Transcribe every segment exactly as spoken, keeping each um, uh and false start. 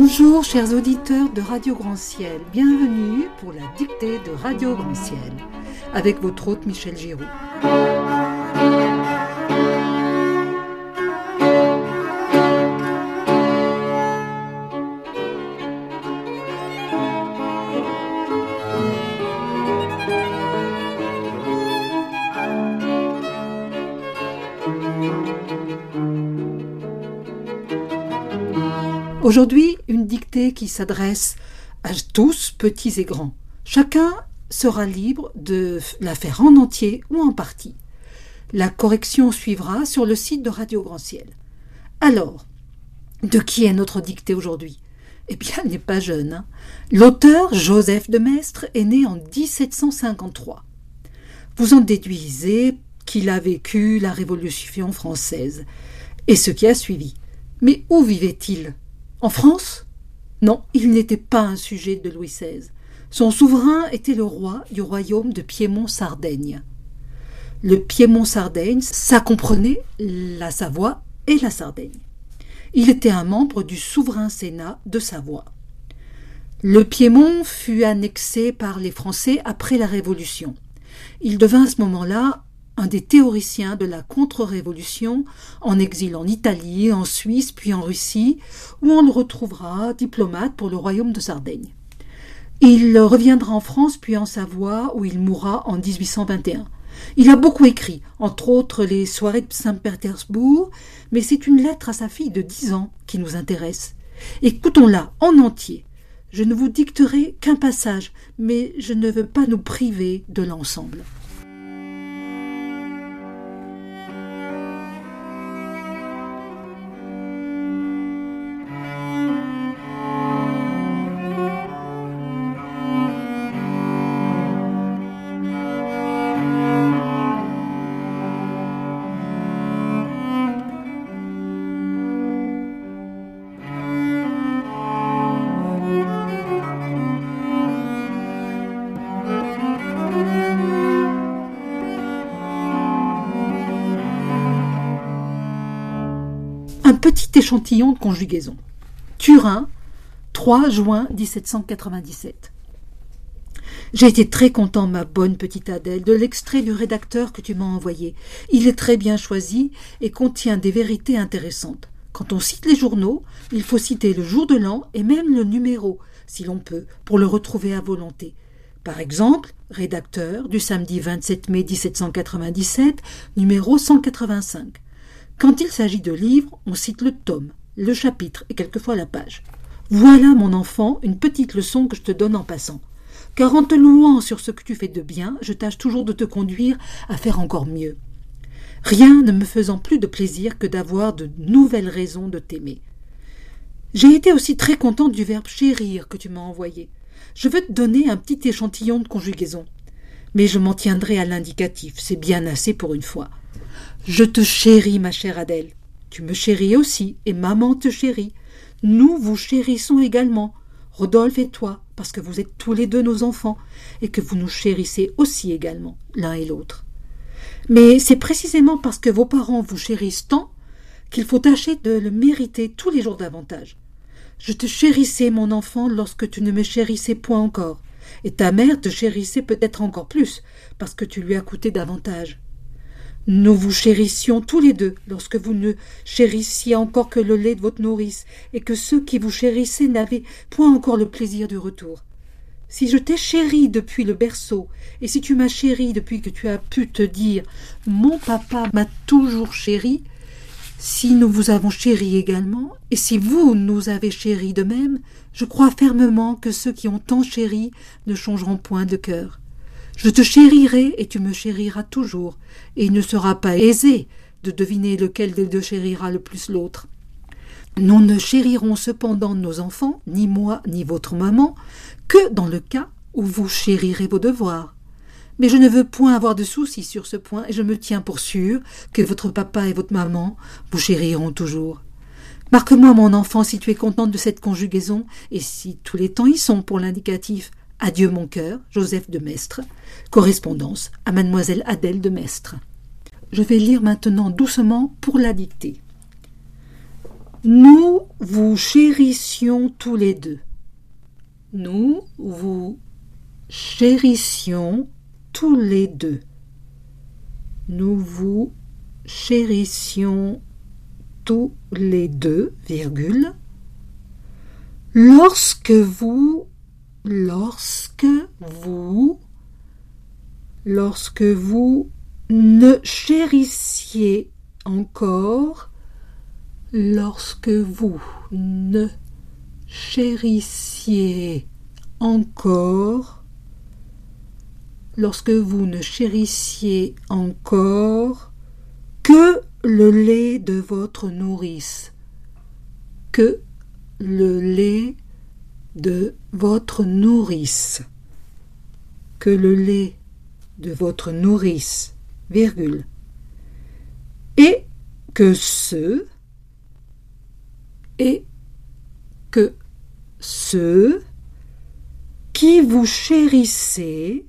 Bonjour chers auditeurs de Radio Grand Ciel, bienvenue pour la dictée de Radio Grand Ciel, avec votre hôte Michel Giroux. Aujourd'hui, une dictée qui s'adresse à tous, petits et grands. Chacun sera libre de la faire en entier ou en partie. La correction suivra sur le site de Radio Grand Ciel. Alors, de qui est notre dictée aujourd'hui ? Eh bien, elle n'est pas jeune. Hein. L'auteur, Joseph de Maistre, est né en dix-sept cent cinquante-trois. Vous en déduisez qu'il a vécu la Révolution française et ce qui a suivi. Mais où vivait-il ? En France ? Non, il n'était pas un sujet de Louis seize. Son souverain était le roi du royaume de Piémont-Sardaigne. Le Piémont-Sardaigne, ça comprenait la Savoie et la Sardaigne. Il était un membre du souverain Sénat de Savoie. Le Piémont fut annexé par les Français après la Révolution. Il devint à ce moment-là un des théoriciens de la contre-révolution, en exil en Italie, en Suisse, puis en Russie, où on le retrouvera diplomate pour le royaume de Sardaigne. Il reviendra en France, puis en Savoie, où il mourra en dix-huit cent vingt et un. Il a beaucoup écrit, entre autres les soirées de Saint-Pétersbourg, mais c'est une lettre à sa fille de dix ans qui nous intéresse. Écoutons-la en entier. Je ne vous dicterai qu'un passage, mais je ne veux pas nous priver de l'ensemble. Un petit échantillon de conjugaison. Turin, trois juin dix-sept cent quatre-vingt-dix-sept. J'ai été très content, ma bonne petite Adèle, de l'extrait du rédacteur que tu m'as envoyé. Il est très bien choisi et contient des vérités intéressantes. Quand on cite les journaux, il faut citer le jour de l'an et même le numéro, si l'on peut, pour le retrouver à volonté. Par exemple, rédacteur du samedi vingt-sept mai dix-sept cent quatre-vingt-dix-sept, numéro cent quatre-vingt-cinq. Quand il s'agit de livres, on cite le tome, le chapitre et quelquefois la page. Voilà, mon enfant, une petite leçon que je te donne en passant. Car en te louant sur ce que tu fais de bien, je tâche toujours de te conduire à faire encore mieux. Rien ne me faisant plus de plaisir que d'avoir de nouvelles raisons de t'aimer. J'ai été aussi très content du verbe chérir que tu m'as envoyé. Je veux te donner un petit échantillon de conjugaison. Mais je m'en tiendrai à l'indicatif, c'est bien assez pour une fois. Je te chéris, ma chère Adèle. Tu me chéris aussi, et maman te chérit. Nous vous chérissons également, Rodolphe et toi, parce que vous êtes tous les deux nos enfants, et que vous nous chérissez aussi également, l'un et l'autre. Mais c'est précisément parce que vos parents vous chérissent tant qu'il faut tâcher de le mériter tous les jours davantage. Je te chérissais, mon enfant, lorsque tu ne me chérissais point encore, et ta mère te chérissait peut-être encore plus, parce que tu lui as coûté davantage. Nous vous chérissions tous les deux lorsque vous ne chérissiez encore que le lait de votre nourrice et que ceux qui vous chérissaient n'avaient point encore le plaisir du retour. Si je t'ai chéri depuis le berceau et si tu m'as chéri depuis que tu as pu te dire « Mon papa m'a toujours chéri », si nous vous avons chéri également et si vous nous avez chéri de même, je crois fermement que ceux qui ont tant chéri ne changeront point de cœur. Je te chérirai et tu me chériras toujours, et il ne sera pas aisé de deviner lequel des deux chérira le plus l'autre. Nous ne chérirons cependant nos enfants, ni moi, ni votre maman, que dans le cas où vous chérirez vos devoirs. Mais je ne veux point avoir de soucis sur ce point, et je me tiens pour sûr que votre papa et votre maman vous chériront toujours. Marque-moi, mon enfant, si tu es contente de cette conjugaison, et si tous les temps y sont pour l'indicatif. Adieu mon cœur, Joseph de Maistre. Correspondance à mademoiselle Adèle de Maistre. Je vais lire maintenant doucement pour la dictée. Nous vous chérissions tous les deux. Nous vous chérissions tous les deux. Nous vous chérissions tous les deux, virgule. Lorsque vous, lorsque vous, lorsque vous ne chérissiez encore, lorsque vous ne chérissiez encore, lorsque vous ne chérissiez encore que le lait de votre nourrice, que le lait de votre nourrice, que le lait de votre nourrice, virgule, et que ceux, et que ceux qui vous chérissez,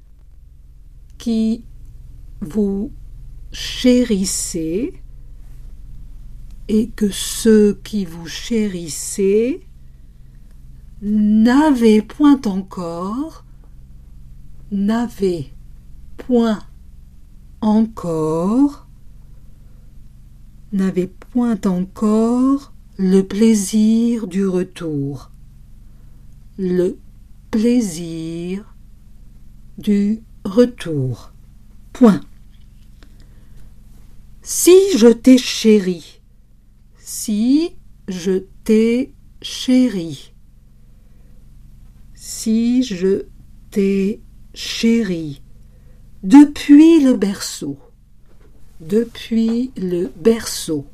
qui vous chérissez, et que ceux qui vous chérissez n'avaient point encore, n'avaient point encore, n'avaient point encore le plaisir du retour, le plaisir du retour. Point. Si je t'ai chéri, si je t'ai chéri, si je t'ai chéri, depuis le berceau, depuis le berceau,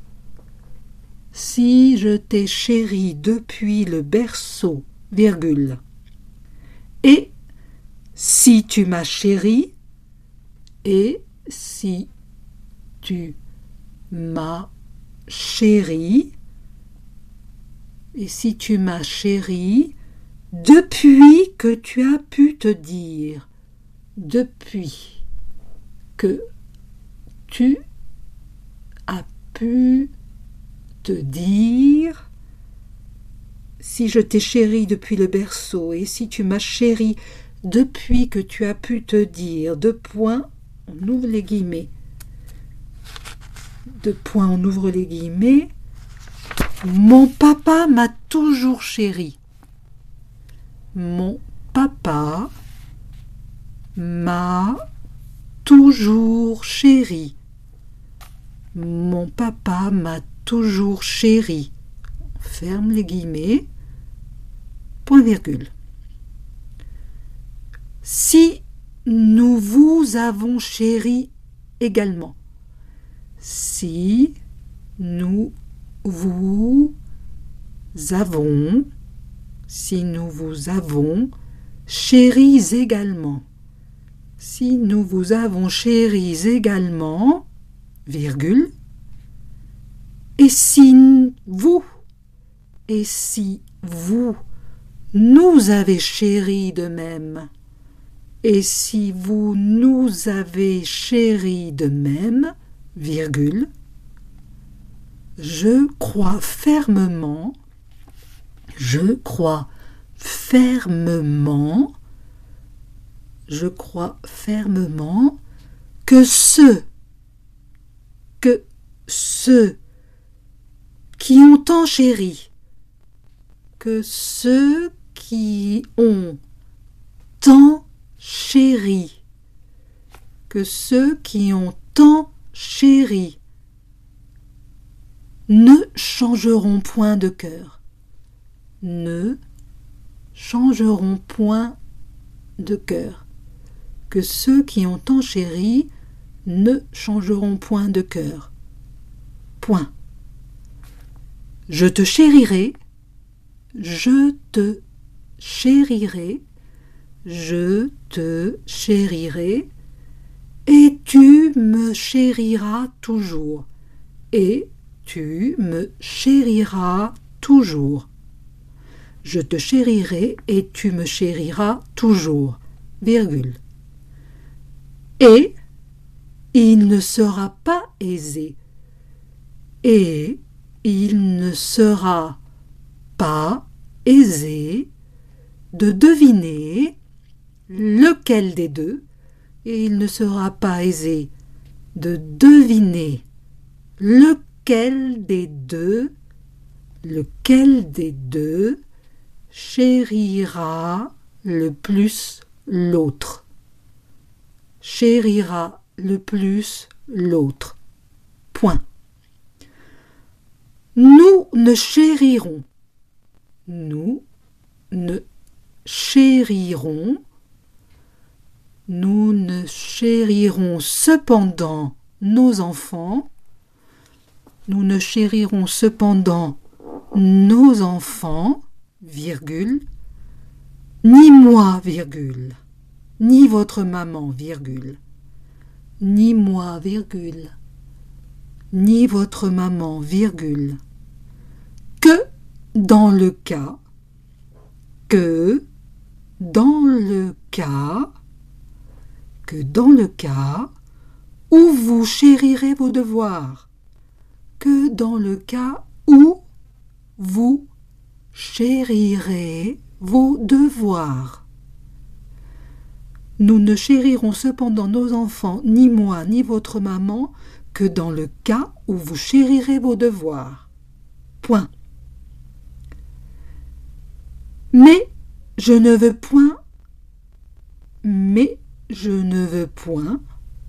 si je t'ai chéri depuis le berceau, virgule, et si tu m'as chéri, et si tu m'as chéri, et si tu m'as chéri, depuis que tu as pu te dire, depuis que tu as pu te dire, si je t'ai chéri depuis le berceau, et si tu m'as chéri depuis que tu as pu te dire, deux points, on ouvre les guillemets, deux points, on ouvre les guillemets, mon papa m'a toujours chéri. Mon papa m'a toujours chéri. Mon papa m'a toujours chéri. Ferme les guillemets. Point virgule. Si nous vous avons chéri également. Si nous vous avons, si nous vous avons chéris également. Si nous vous avons chéris également, virgule, et si vous, et si vous nous avez chéris de même, et si vous nous avez chéris de même, virgule, je crois fermement, je crois fermement, je crois fermement que ceux, que ceux qui ont tant chéri, que ceux qui ont tant chéri, que ceux qui ont tant chéri ne changeront point de cœur, ne changeront point de cœur, que ceux qui ont tant chéri ne changeront point de cœur. Point. Je te chérirai, je te chérirai, je te chérirai, et tu me chériras toujours, et tu me chériras toujours. Je te chérirai et tu me chériras toujours, virgule. Et il ne sera pas aisé, et il ne sera pas aisé de deviner lequel des deux, et il ne sera pas aisé de deviner lequel des deux, lequel des deux chérira le plus l'autre. Chérira le plus l'autre. Point. Nous ne chérirons, nous ne chérirons, nous ne chérirons cependant nos enfants, nous ne chérirons cependant nos enfants, virgule, ni moi, virgule, ni votre maman, virgule, ni moi, virgule, ni votre maman, virgule, que dans le cas, que dans le cas, que dans le cas où vous chérirez vos devoirs, que dans le cas où vous chérirez vos devoirs. Nous ne chérirons cependant nos enfants, ni moi, ni votre maman, que dans le cas où vous chérirez vos devoirs. Point. Mais je ne veux point, mais je ne veux point,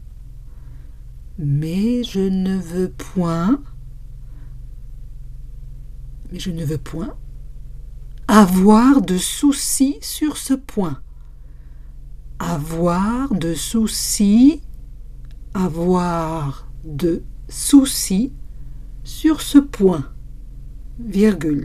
mais je ne veux point, mais je ne veux point avoir de soucis sur ce point. Avoir de soucis, avoir de soucis sur ce point, virgule.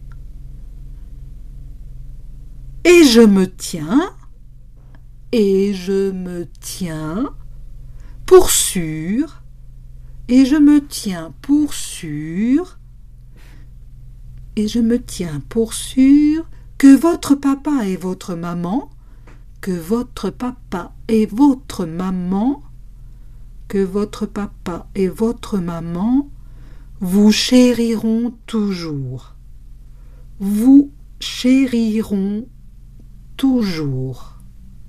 Et je me tiens, et je me tiens pour sûr, et je me tiens pour sûr, et je me tiens pour sûr que votre papa et votre maman, que votre papa et votre maman, que votre papa et votre maman vous chériront toujours. Vous chériront toujours.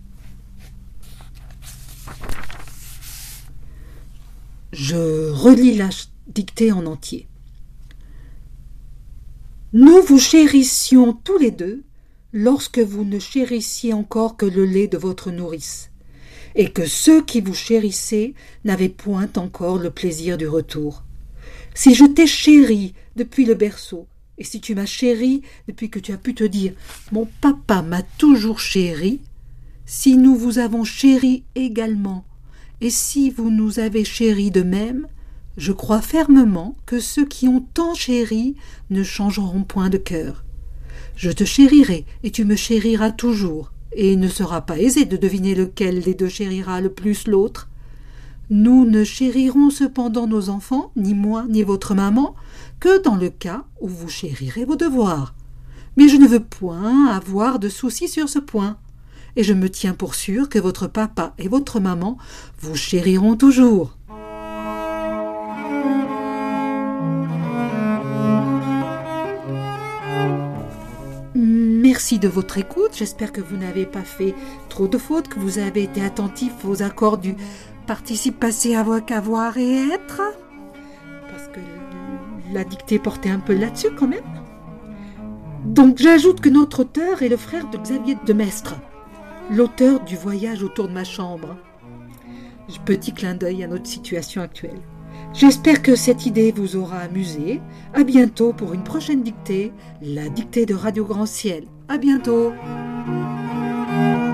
Je relis la dictée en entier. Nous vous chérissions tous les deux lorsque vous ne chérissiez encore que le lait de votre nourrice, et que ceux qui vous chérissaient n'avaient point encore le plaisir du retour. Si je t'ai chéri depuis le berceau, et si tu m'as chéri depuis que tu as pu te dire « Mon papa m'a toujours chéri », si nous vous avons chéri également, et si vous nous avez chéris de même, je crois fermement que ceux qui ont tant chéri ne changeront point de cœur. Je te chérirai, et tu me chériras toujours, et il ne sera pas aisé de deviner lequel des deux chérira le plus l'autre. Nous ne chérirons cependant nos enfants, ni moi, ni votre maman, que dans le cas où vous chérirez vos devoirs. Mais je ne veux point avoir de soucis sur ce point, et je me tiens pour sûr que votre papa et votre maman vous chériront toujours. Merci de votre écoute, j'espère que vous n'avez pas fait trop de fautes, que vous avez été attentif aux accords du participe passé avec avoir et être, parce que la dictée portait un peu là-dessus quand même. Donc j'ajoute que notre auteur est le frère de Xavier de Maistre, l'auteur du Voyage autour de ma chambre. Petit clin d'œil à notre situation actuelle. J'espère que cette idée vous aura amusé. À bientôt pour une prochaine dictée, la dictée de Radio Grand Ciel. À bientôt.